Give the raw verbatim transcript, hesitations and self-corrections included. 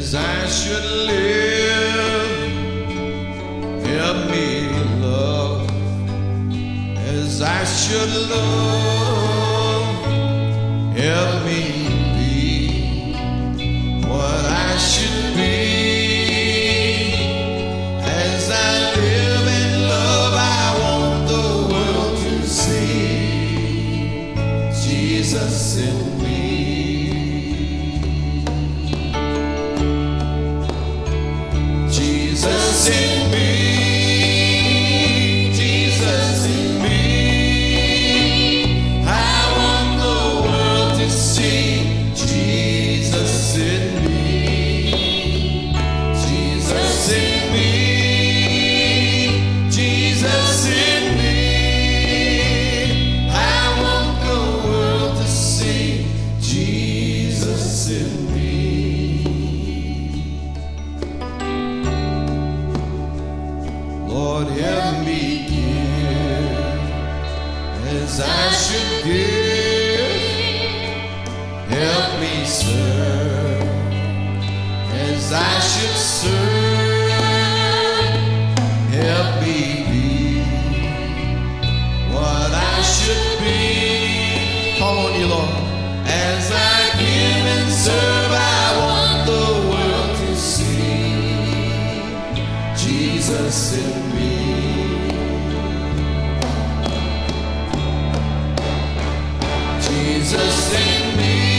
as I should live. Help me love as I should love. Help me be what I should be. As I live and love, I want the world to see Jesus in me. Jesus in me, Jesus in me. I want the world to see Jesus in me, Jesus in me, Jesus in me. I want the world to see Jesus in me. Lord, help me give as I should give. Help me serve as I should serve. Help me be what I should be. Call on you, Lord. As I give and serve, I want the world to see Jesus in me. Jesus in me.